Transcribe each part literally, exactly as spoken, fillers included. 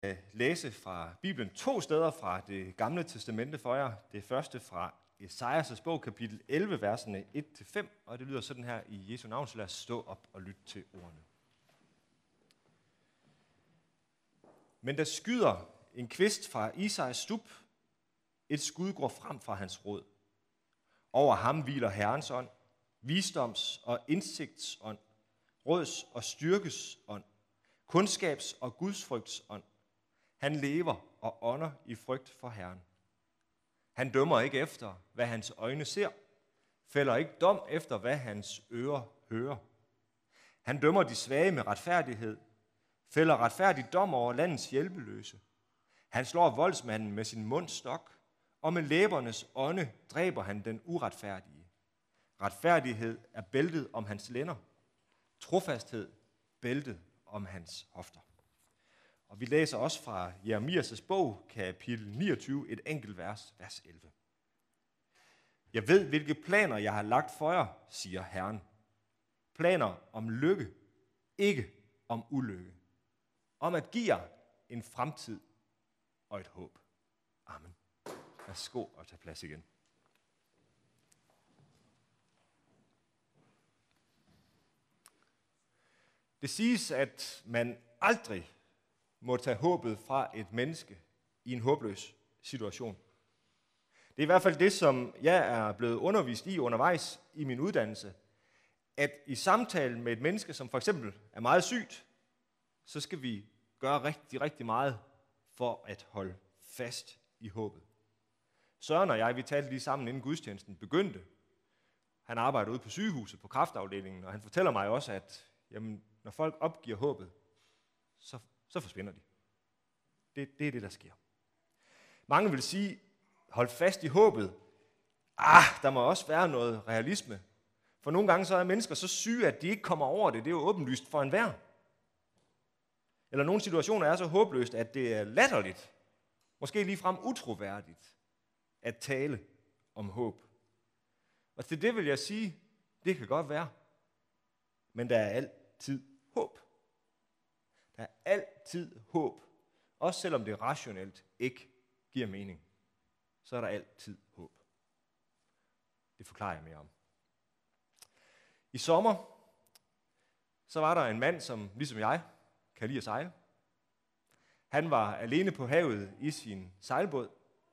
læse fra Bibelen to steder fra det gamle testamente for jer. Det første fra Esajas bog, kapitel elleve, versene et til fem, og det lyder sådan her i Jesu navn, så lad os stå op og lytte til ordene. Men der skyder en kvist fra Isais stup, et skud går frem fra hans rod. Over ham hviler Herrens ånd, visdoms- og indsigtsånd, råds- og styrkes ånd, kundskabs- og gudsfrygts ånd. Han lever og ånder i frygt for Herren. Han dømmer ikke efter, hvad hans øjne ser, fælder ikke dom efter, hvad hans ører hører. Han dømmer de svage med retfærdighed, fælder retfærdig dom over landets hjælpeløse. Han slår voldsmanden med sin mundstok, og med læbernes ånde dræber han den uretfærdige. Retfærdighed er bæltet om hans lænder, trofasthed bæltet om hans hofter. Og vi læser også fra Jeremias' bog, kapitel niogtyve, et enkelt vers, vers elleve. Jeg ved, hvilke planer jeg har lagt for jer, siger Herren. Planer om lykke, ikke om ulykke. Om at give jer en fremtid og et håb. Amen. Værsgo og tag plads igen. Det siges, at man aldrig må tage håbet fra et menneske i en håbløs situation. Det er i hvert fald det, som jeg er blevet undervist i undervejs i min uddannelse, at i samtalen med et menneske, som for eksempel er meget sygt, så skal vi gøre rigtig, rigtig meget for at holde fast i håbet. Søren og jeg, vi talte lige sammen, inden gudstjenesten begyndte. Han arbejder ude på sygehuset på kræftafdelingen, og han fortæller mig også, at jamen, når folk opgiver håbet, så, så forsvinder de. Det, det er det, der sker. Mange vil sige, hold fast i håbet. Ah, der må også være noget realisme. For nogle gange så er mennesker så syge, at de ikke kommer over det. Det er jo åbenlyst for enhver. Eller nogle situationer er så håbløst, at det er latterligt, måske ligefrem utroværdigt, at tale om håb. Og til det vil jeg sige, det kan godt være, men der er altid håb. Der er altid håb, også selvom det rationelt ikke giver mening, så er der altid håb. Det forklarer jeg mere om. I sommer, så var der en mand, som ligesom jeg kan lide at sejle. Han var alene på havet i sin sejlbåd,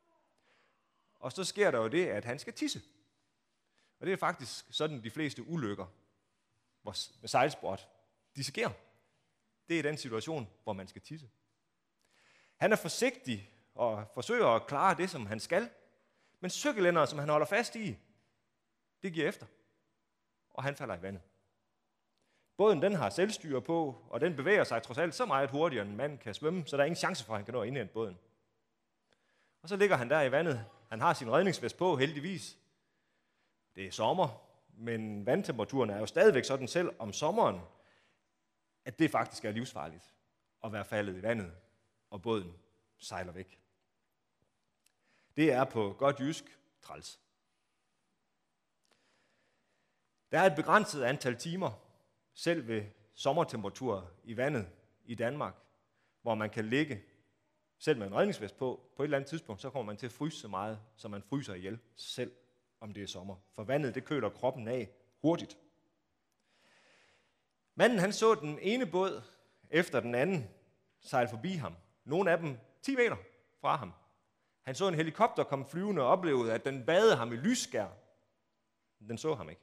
og så sker der jo det, at han skal tisse. Og det er faktisk sådan, de fleste ulykker med sejlsport, de sker. Det er den situation, hvor man skal tisse. Han er forsigtig og forsøger at klare det, som han skal, men cykellænderet, som han holder fast i, det giver efter, og han falder i vandet. Båden den har selvstyre på, og den bevæger sig trods alt så meget hurtigere, end en mand kan svømme, så der er ingen chance for, at han kan nå at indhente båden. Og så ligger han der i vandet. Han har sin redningsvest på, heldigvis. Det er sommer, men vandtemperaturen er jo stadigvæk sådan selv om sommeren, at det faktisk er livsfarligt at være faldet i vandet, og båden sejler væk. Det er på godt jysk træls. Der er et begrænset antal timer, selv ved sommertemperaturer i vandet i Danmark, hvor man kan ligge, selv med en redningsvest på, på et eller andet tidspunkt, så kommer man til at fryse så meget, så man fryser ihjel, selv om det er sommer. For vandet, det køler kroppen af hurtigt. Manden, han så den ene båd efter den anden sejle forbi ham. Nogle af dem ti meter fra ham. Han så en helikopter komme flyvende og oplevede, at den badede ham i lysskær. Den så ham ikke.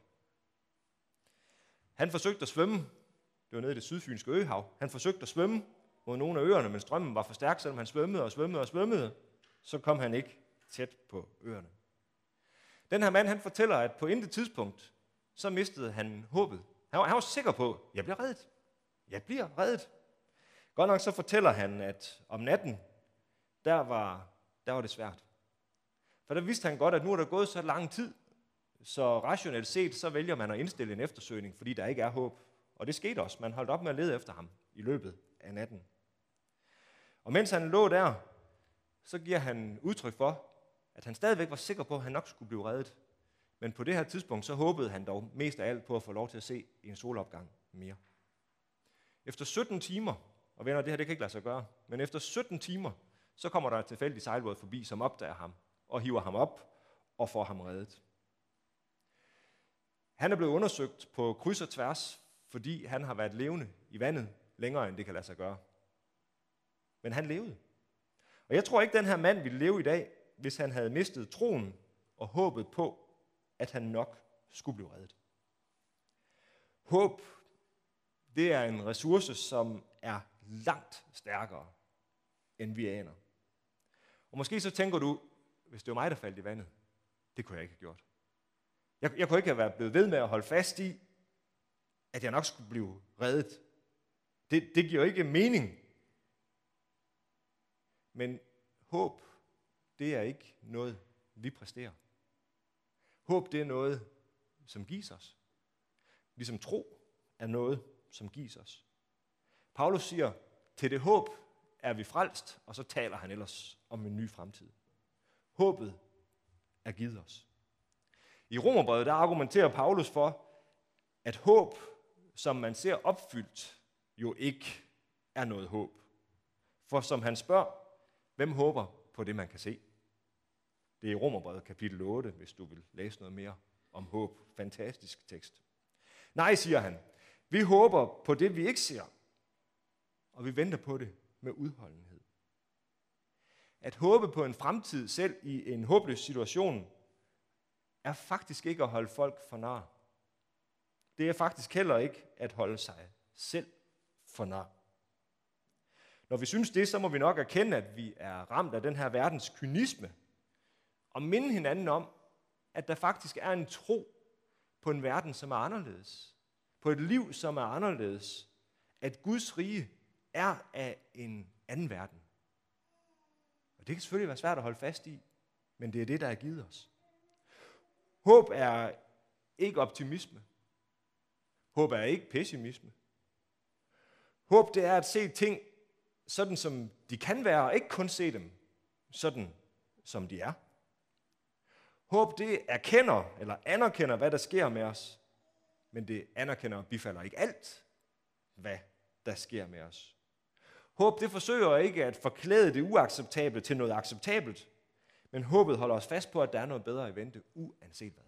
Han forsøgte at svømme. Det var nede i det sydfynske øhav. Han forsøgte at svømme mod nogle af øerne, men strømmen var for stærk, selvom han svømmede og svømmede og svømmede. Så kom han ikke tæt på øerne. Den her mand, han fortæller, at på intet tidspunkt, så mistede han håbet. Han var, han var sikker på, at jeg bliver reddet. Jeg bliver reddet. Godt nok så fortæller han, at om natten, der var, der var det svært. For der vidste han godt, at nu er der gået så lang tid, så rationelt set, så vælger man at indstille en eftersøgning, fordi der ikke er håb. Og det skete også. Man holdt op med at lede efter ham i løbet af natten. Og mens han lå der, så giver han udtryk for, at han stadigvæk var sikker på, at han nok skulle blive reddet. Men på det her tidspunkt, så håbede han dog mest af alt på at få lov til at se en solopgang mere. Efter sytten timer, og venner, det her det kan ikke lade sig gøre, men efter sytten timer, så kommer der et tilfældigt sejlbåd forbi, som opdager ham og hiver ham op og får ham reddet. Han er blevet undersøgt på kryds og tværs, fordi han har været levende i vandet længere, end det kan lade sig gøre. Men han levede. Og jeg tror ikke, den her mand ville leve i dag, hvis han havde mistet troen og håbet på, at han nok skulle blive reddet. Håb, det er en ressource, som er langt stærkere, end vi aner. Og måske så tænker du, hvis det var mig, der faldt i vandet, det kunne jeg ikke have gjort. Jeg, jeg kunne ikke have været blevet ved med at holde fast i, at jeg nok skulle blive reddet. Det, det giver jo ikke mening. Men håb, det er ikke noget, vi præsterer. Håb, det er noget, som gives os. Ligesom tro er noget, som gives os. Paulus siger, til det håb er vi frelst, og så taler han ellers om en ny fremtid. Håbet er givet os. I Romerbrevet, der argumenterer Paulus for, at håb, som man ser opfyldt, jo ikke er noget håb. For som han spørger, hvem håber på det, man kan se? Det er i Romerbrevet kapitel otte, hvis du vil læse noget mere om håb. Fantastisk tekst. Nej, siger han, vi håber på det, vi ikke ser, og vi venter på det med udholdenhed. At håbe på en fremtid selv i en håbløs situation, er faktisk ikke at holde folk for nar. Det er faktisk heller ikke at holde sig selv for nar. Når vi synes det, så må vi nok erkende, at vi er ramt af den her verdens kynisme, og minde hinanden om, at der faktisk er en tro på en verden, som er anderledes. På et liv, som er anderledes. At Guds rige er af en anden verden. Og det kan selvfølgelig være svært at holde fast i, men det er det, der er givet os. Håb er ikke optimisme. Håb er ikke pessimisme. Håb, det er at se ting sådan, som de kan være, og ikke kun se dem sådan, som de er. Håb, det erkender eller anerkender, hvad der sker med os, men det anerkender og bifalder ikke alt, hvad der sker med os. Håb, det forsøger ikke at forklæde det uacceptable til noget acceptabelt, men håbet holder os fast på, at der er noget bedre i vente, uanset hvad.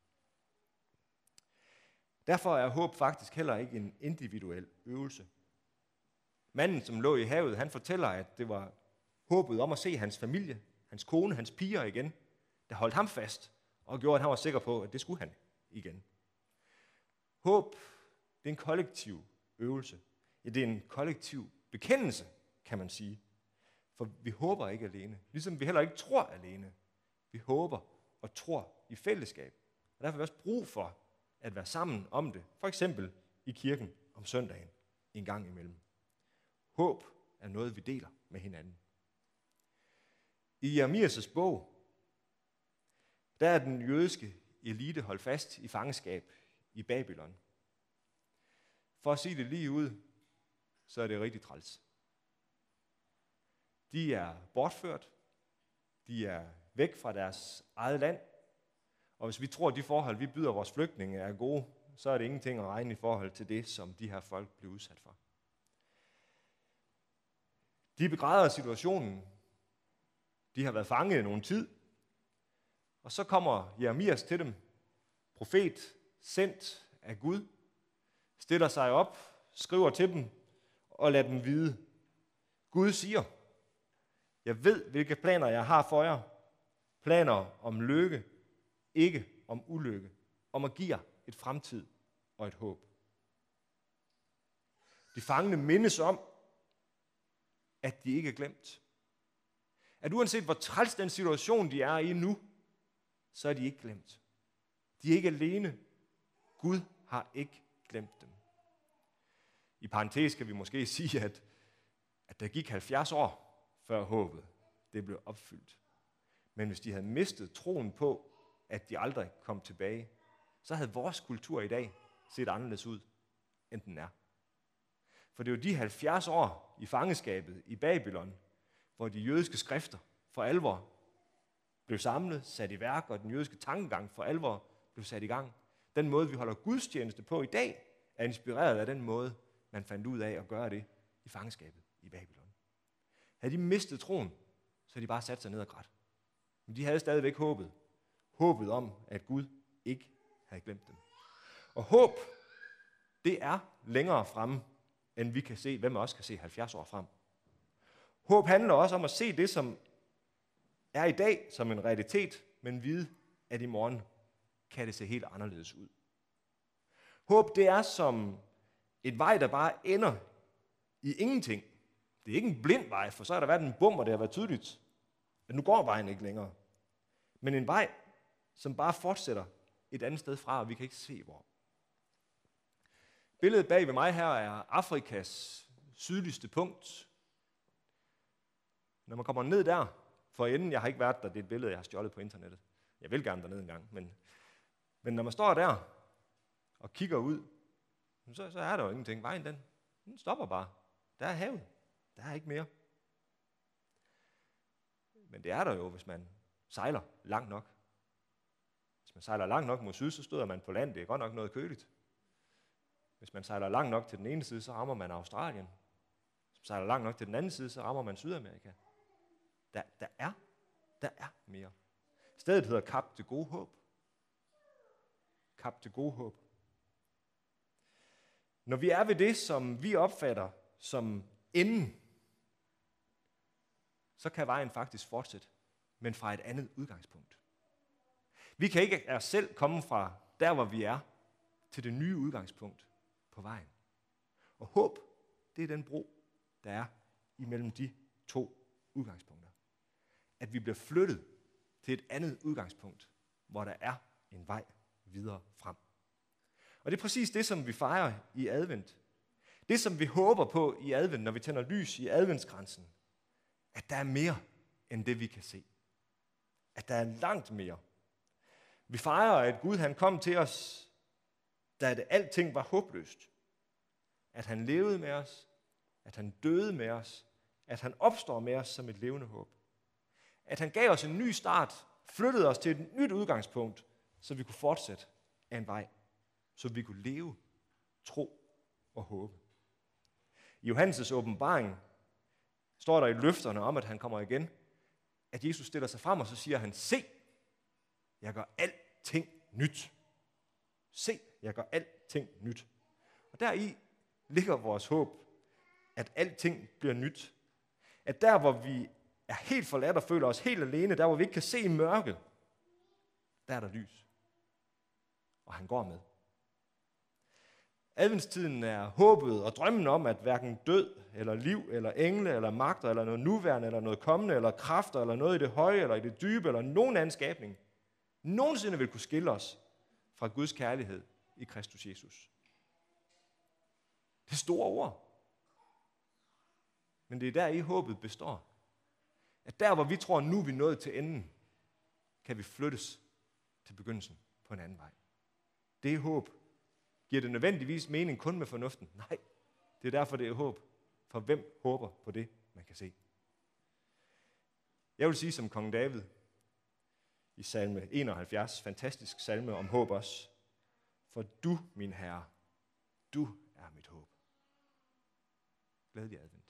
Derfor er håb faktisk heller ikke en individuel øvelse. Manden, som lå i havet, han fortæller, at det var håbet om at se hans familie, hans kone, hans piger igen, der holdt ham fast og gjorde, at han var sikker på, at det skulle han igen. Håb, det er en kollektiv øvelse. Ja, det er en kollektiv bekendelse, kan man sige. For vi håber ikke alene, ligesom vi heller ikke tror alene. Vi håber og tror i fællesskab. Og derfor har vi også brug for at være sammen om det, for eksempel i kirken om søndagen en gang imellem. Håb er noget, vi deler med hinanden. I Jeremias' bog, der er den jødiske elite holdt fast i fangenskab i Babylon. For at sige det lige ud, så er det rigtig træls. De er bortført, de er væk fra deres eget land, og hvis vi tror, at de forhold, vi byder vores flygtninge, er gode, så er det ingenting at regne i forhold til det, som de her folk bliver udsat for. De begræder situationen. De har været fanget i nogen tid. Og så kommer Jeremias til dem, profet, sendt af Gud, stiller sig op, skriver til dem og lader dem vide. Gud siger, jeg ved, hvilke planer jeg har for jer. Planer om lykke, ikke om ulykke. Om at give jer et fremtid og et håb. De fangne mindes om, at de ikke er glemt. At uanset hvor træls den situation, de er i nu, så er de ikke glemt. De er ikke alene. Gud har ikke glemt dem. I parentes kan vi måske sige, at, at der gik halvfjerds år, før håbet det blev opfyldt. Men hvis de havde mistet troen på, at de aldrig kom tilbage, så havde vores kultur i dag set anderledes ud, end den er. For det er jo de halvfjerds år i fangeskabet i Babylon, hvor de jødiske skrifter for alvor blev samlet, sat i værk, og den jødiske tankegang for alvor blev sat i gang. Den måde, vi holder gudstjeneste på i dag, er inspireret af den måde, man fandt ud af at gøre det i fangeskabet i Babylon. havde de mistet troen, så havde de bare sat sig ned og grædt. Men de havde stadigvæk håbet. Håbet om, at Gud ikke havde glemt dem. Og håb, det er længere fremme, end vi kan se, hvem også kan se halvfjerds år frem. Håb handler også om at se det, som er i dag, som en realitet, men vide, at i morgen kan det se helt anderledes ud. Håb, det er som et vej, der bare ender i ingenting. Det er ikke en blind vej, for så har der været en bum, og det har været tydeligt, at nu går vejen ikke længere. Men en vej, som bare fortsætter et andet sted fra, og vi kan ikke se hvor. Billedet bag ved mig her er Afrikas sydligste punkt. Når man kommer ned der, for enden, jeg har ikke været der, det er et billede, jeg har stjålet på internettet. Jeg vil gerne derned en gang, men, men når man står der og kigger ud, så, så er der jo ingenting. Vejen, den, den stopper bare. Der er havet. Der er ikke mere. Men det er der jo, hvis man sejler langt nok. Hvis man sejler langt nok mod syd, så støder man på land. Det er godt nok noget køligt. Hvis man sejler langt nok til den ene side, så rammer man Australien. Hvis man sejler langt nok til den anden side, så rammer man Sydamerika. Der, der er, der er mere. Stedet hedder Kap det gode håb. Kap det gode håb. Når vi er ved det, som vi opfatter som enden, så kan vejen faktisk fortsætte, men fra et andet udgangspunkt. Vi kan ikke af os selv komme fra der, hvor vi er, til det nye udgangspunkt på vejen. Og håb, det er den bro, der er imellem de to udgangspunkter. At vi bliver flyttet til et andet udgangspunkt, hvor der er en vej videre frem. Og det er præcis det, som vi fejrer i advent. Det, som vi håber på i advent, når vi tænder lys i adventskransen, at der er mere end det, vi kan se. At der er langt mere. Vi fejrer, at Gud han kom til os, da det alting var håbløst. At han levede med os, at han døde med os, at han opstår med os som et levende håb. At han gav os en ny start, flyttede os til et nyt udgangspunkt, så vi kunne fortsætte af en vej. Så vi kunne leve, tro og håbe. I Johannes' åbenbaring står der i løfterne om, at han kommer igen, at Jesus stiller sig frem, og så siger han, se, jeg gør alting nyt. Se, jeg gør alting nyt. Og deri ligger vores håb, at alting bliver nyt. At der, hvor vi er helt forladt og føler os helt alene, der, hvor vi ikke kan se i mørket, der er der lys. Og han går med. Adventstiden er håbet og drømmen om, at hverken død, eller liv, eller engle, eller magter, eller noget nuværende, eller noget kommende, eller kræfter, eller noget i det høje, eller i det dybe, eller nogen anden skabning, nogensinde vil kunne skille os fra Guds kærlighed i Kristus Jesus. Det er store ord. Men det er der i håbet består. At der, hvor vi tror, nu er vi nået til enden, kan vi flyttes til begyndelsen på en anden vej. Det er håb. Giver det nødvendigvis mening kun med fornuften? Nej, det er derfor, det er håb. For hvem håber på det, man kan se? Jeg vil sige som kong David i salme enoghalvfjerds, fantastisk salme om håb også. For du, min Herre, du er mit håb. Glædelig advent.